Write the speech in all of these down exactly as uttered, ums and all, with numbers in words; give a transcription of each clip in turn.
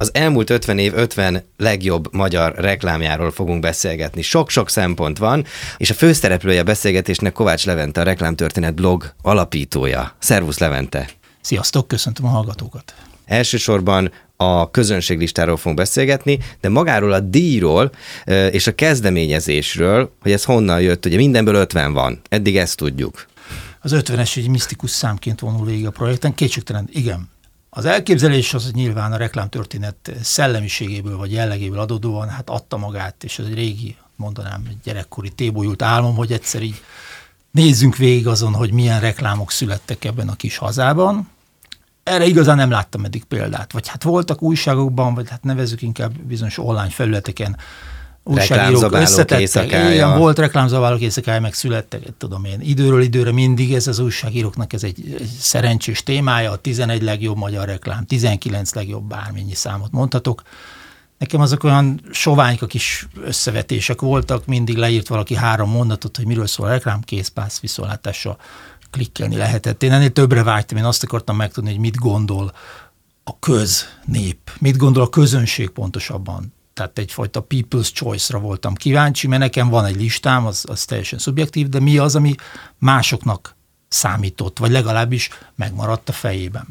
Az elmúlt ötven év ötven legjobb magyar reklámjáról fogunk beszélgetni. Sok-sok szempont van, és a főszereplője a beszélgetésnek Kovács Levente, a Reklámtörténet blog alapítója. Szervusz, Levente! Sziasztok, köszöntöm a hallgatókat! Elsősorban a közönséglistáról fogunk beszélgetni, de magáról a díjról és a kezdeményezésről, hogy ez honnan jött, ugye mindenből ötven van. Eddig ezt tudjuk. Az ötvenes egy misztikus számként vonul végig a projekten, kétségtelen, igen. Az elképzelés az nyilván a reklámtörténet szellemiségéből vagy jellegéből adódóan hát adta magát, és ez egy régi, mondanám, egy gyerekkori tébolyult álmom, hogy egyszer így nézzünk végig azon, hogy milyen reklámok születtek ebben a kis hazában. Erre igazán nem láttam eddig példát. Vagy hát voltak újságokban, vagy hát nevezzük inkább bizonyos online felületeken újságírók összetettek. Igen, volt reklámzabálók éjszakája, meg születtek, tudom én. Időről időre mindig ez az újságíróknak ez egy, egy szerencsés témája, a tizenegy legjobb magyar reklám, tizenkilenc legjobb, bármennyi számot mondhatok. Nekem azok olyan soványka kis összevetések voltak, mindig leírt valaki három mondatot, hogy miről szól a reklám, készpász, viszontlátásra klikkelni lehetett. Én ennél többre vágytam, én azt akartam megtudni, hogy mit gondol a köznép, mit gondol a közönség pontosabban. Tehát egyfajta people's choice-ra voltam kíváncsi, mert nekem van egy listám, az, az teljesen szubjektív, de mi az, ami másoknak számított, vagy legalábbis megmaradt a fejében.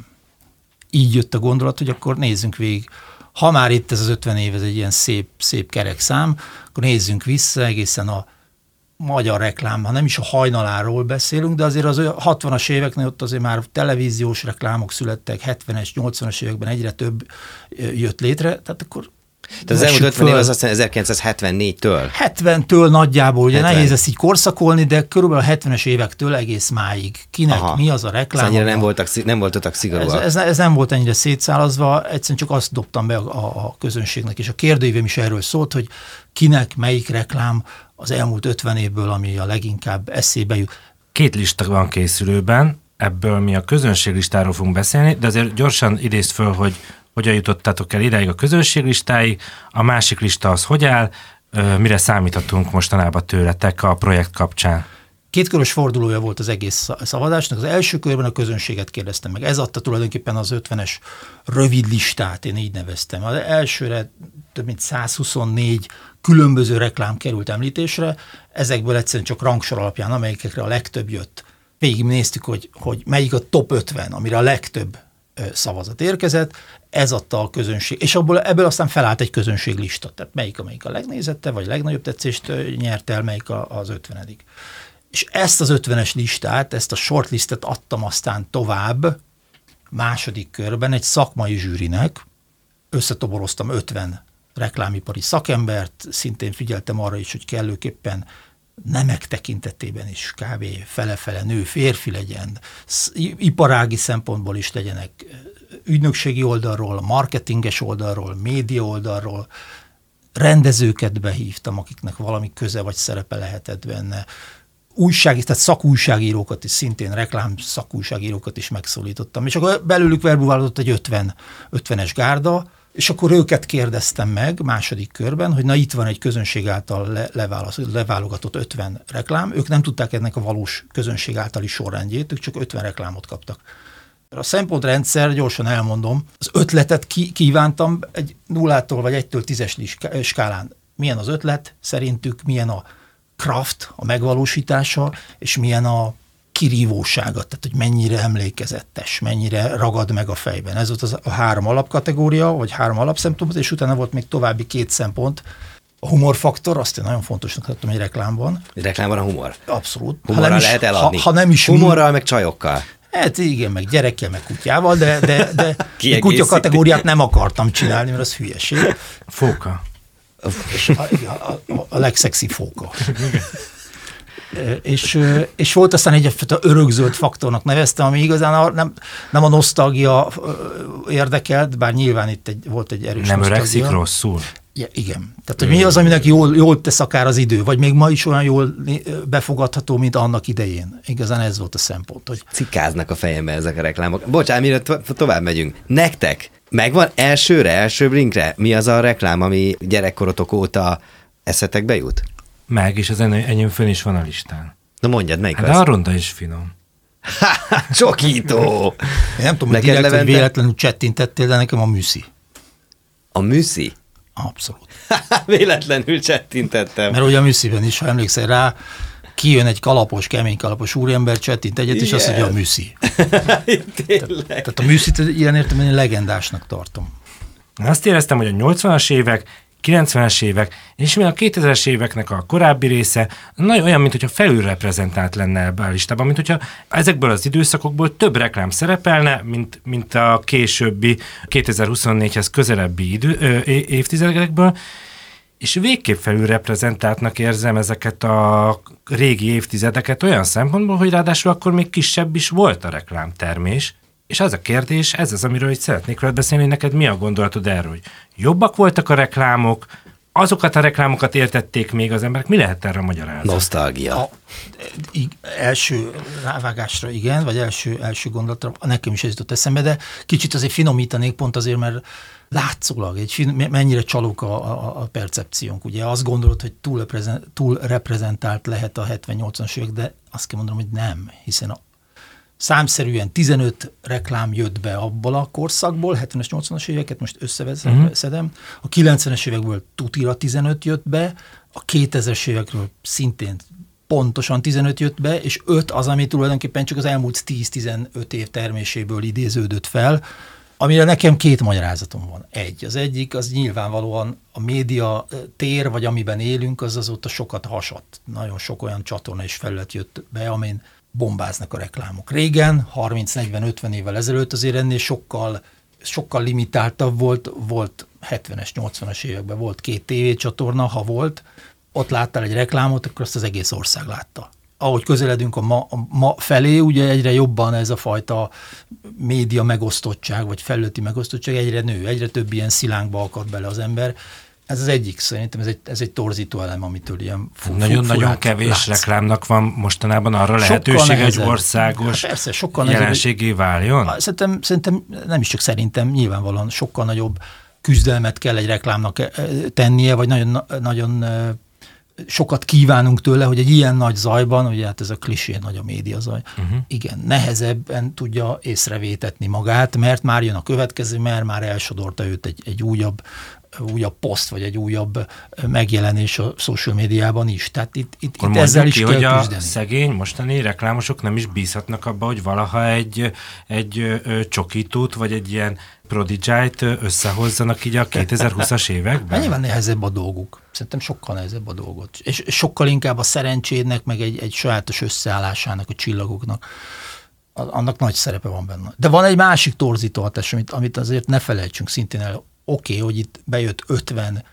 Így jött a gondolat, hogy akkor nézzünk végig. Ha már itt ez az ötven év, ez egy ilyen szép, szép kerek szám, akkor nézzünk vissza egészen a magyar reklám, ha nem is a hajnaláról beszélünk, de azért az hatvanas éveknél ott azért már televíziós reklámok születtek, hetvenes, nyolcvanas években egyre több jött létre, tehát akkor tehát az elmúlt ötven év az azt mondja ezerkilencszázhetvennégytől? hetventől nagyjából, ugye hetven. Nehéz ezt így korszakolni, de körülbelül a hetvenes évektől egész máig. Kinek Aha. mi az a reklám? Szóval nem voltak, nem voltak szigorúak. Ez, ez, ez nem volt ennyire szétszálazva, egyszerűen csak azt dobtam be a, a közönségnek, és a kérdőívem is erről szólt, hogy kinek melyik reklám az elmúlt ötven évből, ami a leginkább eszébe jut. Két lista van készülőben, ebből mi a közönséglistáról fogunk beszélni, de azért gyorsan idézd föl, hogy hogyan jutottátok el ideig a közönséglistáig, a másik lista az hogy áll, mire számíthatunk mostanában tőletek a projekt kapcsán? Kétkörös fordulója volt az egész szavazásnak. Az első körben a közönséget kérdeztem meg. Ez adta tulajdonképpen az ötvenes rövid listát, én így neveztem. Az elsőre több mint százhuszonnégy különböző reklám került említésre, ezekből egyszerűen csak rangsor alapján, amelyikekre a legtöbb jött. Végig néztük, hogy, hogy melyik a top ötven, amire a legtöbb szavazat érkezett, ez adta a közönség, és abból, ebből aztán felállt egy közönséglista, tehát melyik, amelyik a legnézette, vagy legnagyobb tetszést nyert el, melyik az ötvenedik. És ezt az ötvenes listát, ezt a shortlistet adtam aztán tovább második körben egy szakmai zsűrinek, összetoboroztam ötven reklámipari szakembert, szintén figyeltem arra is, hogy kellőképpen nemek tekintetében is kb. Fele-fele nő, férfi legyen, iparági szempontból is legyenek, ügynökségi oldalról, marketinges oldalról, média oldalról, rendezőket behívtam, akiknek valami köze vagy szerepe lehetett benne, újság, tehát szakújságírókat is, szintén reklám szakújságírókat is megszólítottam, és akkor belőlük verbuválódott egy ötven, ötvenes gárda, és akkor őket kérdeztem meg második körben, hogy na itt van egy közönség által le, leválogatott ötven reklám, ők nem tudták ennek a valós közönség általi sorrendjét, ők csak ötven reklámot kaptak. A szempontrendszer, gyorsan elmondom, az ötletet ki, kívántam egy nullától vagy egytől tízes skálán. Milyen az ötlet szerintük, milyen a craft, a megvalósítása, és milyen a kirívósága, tehát hogy mennyire emlékezetes, mennyire ragad meg a fejben. Ez volt az a három alapkategória, vagy három alapszempont, és utána volt még további két szempont. A humorfaktor, azt én nagyon fontosnak tartom egy reklámban. Egy reklámban a humor? Abszolút. Humorral is, lehet eladni. Ha, ha nem is humorral, mi... meg csajokkal. Hát igen, meg gyerekkel, meg kutyával, de, de, de kutya kategóriát nem akartam csinálni, mert az hülyeség. Fóka. És a, a, a, a legszexi fóka. És, és volt aztán egyfajta örökzöld faktornak neveztem, ami igazán a, nem, nem a nosztalgia érdekelt, bár nyilván itt egy, volt egy erős nem nosztalgia. Nem öregszik rosszul? Ja, igen. Tehát, hogy mi az, aminek jól, jól tesz akár az idő, vagy még ma is olyan jól befogadható, mint annak idején. Igazán ez volt a szempont. Hogy... Cikáznak a fejembe ezek a reklámok. Bocsánat, mire to- tovább megyünk. Nektek megvan elsőre, első blinkre, mi az a reklám, ami gyerekkorotok óta eszetekbe jut? Meg, és az enyém fönn is van a listán. Na mondjad, melyik hát az? De a ronda is finom. Csokító! Én nem tudom, hogy direkt, hogy véletlenül csettintettél, de nekem a műszi. A műszi? Abszolút. Véletlenül csettintettem. Mert ugye a műsziben is, ha emlékszel rá, kijön egy kalapos, kemény kalapos úriember, csettint egyet, és azt mondja, a műszi. Tényleg. Tehát a műszit ilyen értelemben legendásnak tartom. Azt éreztem, hogy a nyolcvanas évek, kilencvenes évek, és még a kétezres éveknek a korábbi része nagyon olyan, mintha felülreprezentált lenne ebben a listában, mint hogyha ezekből az időszakokból több reklám szerepelne, mint, mint a későbbi kétezer-huszonnégyhez közelebbi idő, ö, évtizedekből, és végképp felülreprezentáltnak érzem ezeket a régi évtizedeket olyan szempontból, hogy ráadásul akkor még kisebb is volt a reklámtermés. És az a kérdés, ez az, amiről itt szeretnék veled beszélni, hogy neked mi a gondolatod erről, hogy jobbak voltak a reklámok, azokat a reklámokat értették még az emberek, mi lehet erre a magyarázat? Nosztalgia. A, ig, első rávágásra igen, vagy első, első gondolatra nekem is ez jutott eszembe, de kicsit azért finomítanék pont azért, mert látszólag, egy, mennyire csalók a, a, a percepciónk. Ugye azt gondolod, hogy túl, túl reprezentált lehet a hetven-nyolcvanas évek, de azt kell mondanom, hogy nem, hiszen a számszerűen tizenöt reklám jött be abból a korszakból, hetvenes, nyolcvanas éveket most összeszedem. Uh-huh. A kilencvenes évekből tutira tizenöt jött be, a kétezres évekről szintén pontosan tizenöt jött be, és öt az, ami tulajdonképpen csak az elmúlt tíz-tizenöt év terméséből idéződött fel, amire nekem két magyarázatom van. Egy. Az egyik, az nyilvánvalóan a média tér, vagy amiben élünk, az azóta sokat hasadt. Nagyon sok olyan csatorna és felület jött be, amin bombáznak a reklámok. Régen, harminc-negyven-ötven évvel ezelőtt azért ennél sokkal, sokkal limitáltabb volt, volt hetvenes, nyolcvanas években volt két tévécsatorna, ha volt, ott láttál egy reklámot, akkor azt az egész ország látta. Ahogy közeledünk a ma, a ma felé, ugye egyre jobban ez a fajta média megosztottság, vagy felületi megosztottság egyre nő, egyre több ilyen szilánkba akad bele az ember. Ez az egyik, szerintem ez egy, ez egy torzító elem, amitől ilyen fu- Nagyon-nagyon kevés látsz. Reklámnak van mostanában arra lehetőség, hogy országos hát persze, sokkal jelenségé váljon? Szerintem, szerintem, nem is csak szerintem, nyilvánvalóan sokkal nagyobb küzdelmet kell egy reklámnak tennie, vagy nagyon, nagyon sokat kívánunk tőle, hogy egy ilyen nagy zajban, ugye hát ez a klisé, nagy a média zaj, uh-huh. igen, nehezebben tudja észrevétetni magát, mert már jön a következő, mert már elsodorta őt egy, egy újabb újabb poszt, vagy egy újabb megjelenés a social médiában is. Tehát itt, itt, itt ezzel is ki, kell hogy küzdeni. A szegény mostani reklámosok nem is bízhatnak abba, hogy valaha egy, egy ö, csokítót, vagy egy ilyen prodigyt összehozzanak így a kétezer-húszas években? Nyilván nehezebb a dolguk. Szerintem sokkal nehezebb a dolgot. És sokkal inkább a szerencsédnek, meg egy, egy sajátos összeállásának, a csillagoknak, annak nagy szerepe van benne. De van egy másik torzító hatás, amit, amit azért ne felejtsünk szintén el. Oké, okay, hogy itt bejött ötven,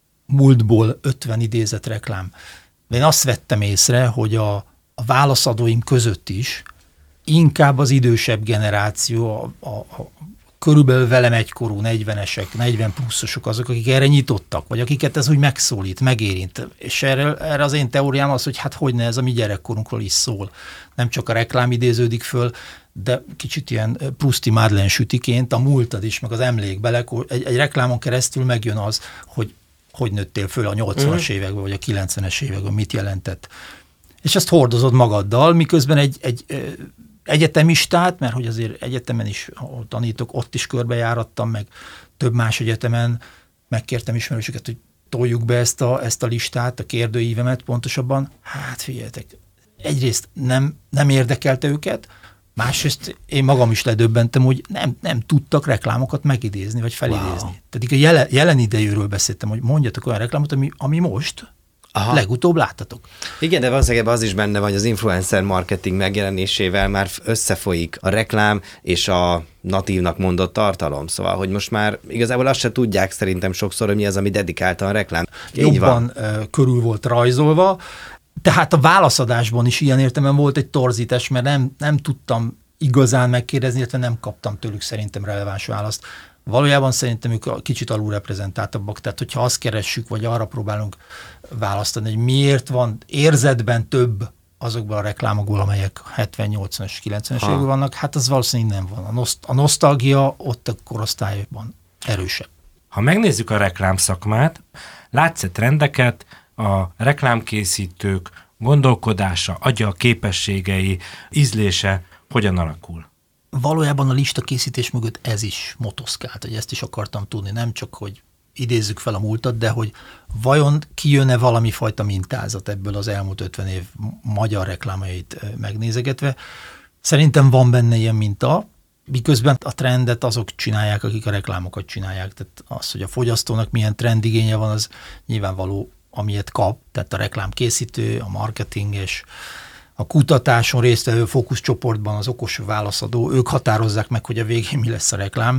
múltból ötven idézett reklám. De én azt vettem észre, hogy a, a válaszadóim között is inkább az idősebb generáció, a, a, a körülbelül velem egykorú negyvenesek, negyven pluszosok azok, akik erre nyitottak, vagy akiket ez úgy megszólít, megérint. És erre, erre az én teóriám az, hogy hát hogyne, ez a mi gyerekkorunkról is szól. Nem csak a reklám idéződik föl, de kicsit ilyen Pruszti Madeleine sütiként a múltad is, meg az emlék bele, egy, egy reklámon keresztül megjön az, hogy hogy nőttél föl a nyolcvanas mm. években, vagy a kilencvenes években, mit jelentett. És ezt hordozod magaddal, miközben egy, egy egyetemistát, mert hogy azért egyetemen is, ahol tanítok, ott is körbejárattam, meg több más egyetemen megkértem ismerősöket, hogy toljuk be ezt a, ezt a listát, a kérdőívemet pontosabban. Hát figyeljetek, egyrészt nem, nem érdekelte őket, másrészt én magam is ledöbbentem, hogy nem, nem tudtak reklámokat megidézni, vagy felidézni. Wow. Tehát a jelen, jelen idejűről beszéltem, hogy mondjatok olyan reklámot, ami, ami most Aha. legutóbb láttatok. Igen, de valószínűleg az is benne van, hogy az influencer marketing megjelenésével már összefolyik a reklám és a natívnak mondott tartalom. Szóval, hogy most már igazából azt se tudják szerintem sokszor, hogy mi az, ami dedikáltan a reklám. Így Jobban van. Körül volt rajzolva, tehát a válaszadásban is ilyen értelemben volt egy torzítás, mert nem, nem tudtam igazán megkérdezni, illetve nem kaptam tőlük szerintem releváns választ. Valójában szerintem ők kicsit alulreprezentáltabbak, tehát hogyha azt keressük, vagy arra próbálunk választani, hogy miért van érzetben több azokban a reklámokból, amelyek hetven, nyolcvanas, kilencvenes években vannak, hát az valószínűleg nem van. A, noszt- a nosztalgia ott a korosztályban erősebb. Ha megnézzük a reklámszakmát, látsz-e trendeket, a reklámkészítők gondolkodása, agya, képességei, ízlése hogyan alakul? Valójában a listakészítés mögött ez is motoszkált, hogy ezt is akartam tudni, nem csak, hogy idézzük fel a múltat, de hogy vajon kijön-e valami fajta mintázat ebből az elmúlt ötven év magyar reklámjait megnézegetve. Szerintem van benne ilyen minta, miközben a trendet azok csinálják, akik a reklámokat csinálják. Tehát az, hogy a fogyasztónak milyen trendigénye van, az nyilvánvaló, amilyet kap, tehát a reklámkészítő, a marketinges, a kutatáson résztvevő fókuszcsoportban az okos válaszadó, ők határozzák meg, hogy a végén mi lesz a reklám.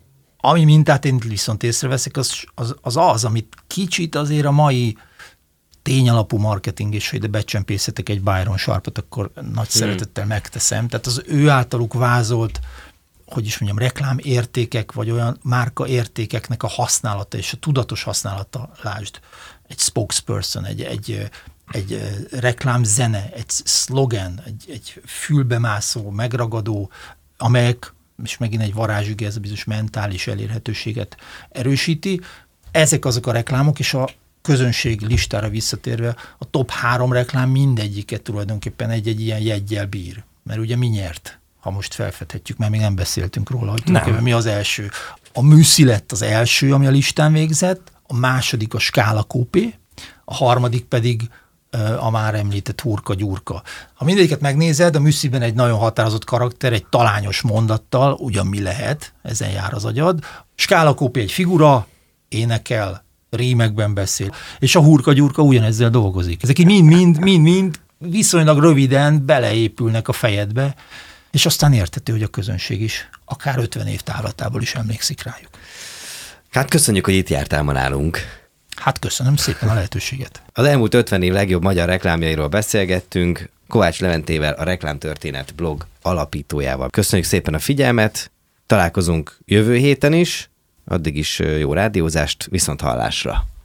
Ami mintát én viszont észreveszek, az az, az az, amit kicsit azért a mai tényalapú marketing, és hogy ide becsempészetek egy Byron Sharpot, akkor nagy hmm. szeretettel megteszem. Tehát az ő általuk vázolt, hogy is mondjam, reklámértékek, vagy olyan márkaértékeknek a használata és a tudatos használata, lásd, egy spokesperson, egy, egy, egy reklámzene, egy szlogen, egy, egy fülbemászó, megragadó, amelyek, és megint egy varázsüge, ez a bizonyos mentális elérhetőséget erősíti. Ezek azok a reklámok, és a közönség listára visszatérve a top három reklám mindegyiket tulajdonképpen egy-egy ilyen jeggyel bír. Mert ugye mi nyert, ha most felfedhetjük, mert még nem beszéltünk róla, hogy tulajdonképpen mi az első. A Műszi lett az első, ami a listán végzett, a második a Skála Kópé, a harmadik pedig a már említett Hurka Gyurka. Ha mindegyiket megnézed, a Műsziben egy nagyon határozott karakter, egy talányos mondattal, ugyan mi lehet, ezen jár az agyad. Skála Kópé egy figura, énekel, rímekben beszél, és a Hurka Gyurka ugyanezzel dolgozik. Ezek így mind-mind-mind-mind viszonylag röviden beleépülnek a fejedbe, és aztán érthető, hogy a közönség is akár ötven év távlatából is emlékszik rájuk. Hát köszönjük, hogy itt jártál ma nálunk. Hát köszönöm szépen a lehetőséget. Az elmúlt ötven év legjobb magyar reklámjairól beszélgettünk Kovács Leventével, a Reklámtörténet blog alapítójával. Köszönjük szépen a figyelmet, találkozunk jövő héten is, addig is jó rádiózást, viszont hallásra.